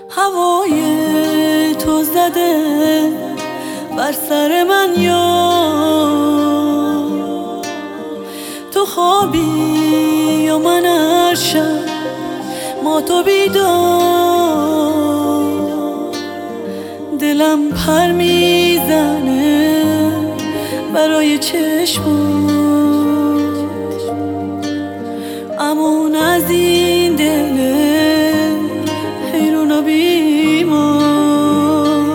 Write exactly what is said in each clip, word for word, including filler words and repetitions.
هوای تو زده بر سر من، یا تو خوابی یا من هر شب ما تو بیدار. دلم پر میزنه برای چشمات، امون از این دل حیرون و بیمار.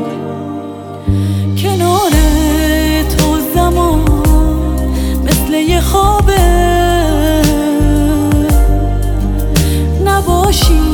کنار تو زمان مثل یه خوابه، نباشی